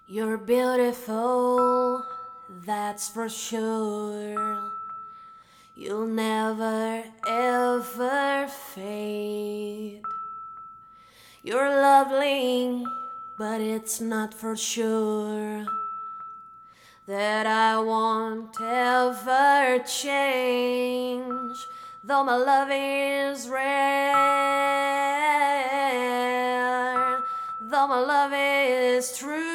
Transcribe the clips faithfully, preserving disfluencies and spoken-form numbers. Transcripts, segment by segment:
You're beautiful, that's for sure. You'll never ever fade. You're lovely, but it's not for sure that I won't ever change. Though my love is rare, though my love is true.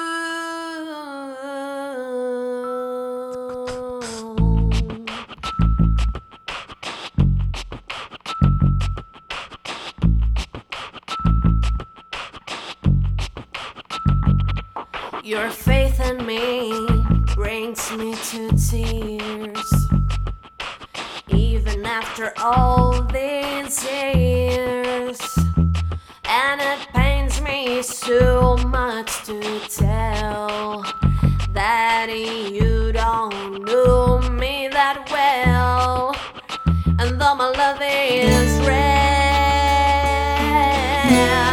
Your faith in me brings me to tears. Even after all these years, and it pains me so much to tell that you don't know me that well. And though my love is rare,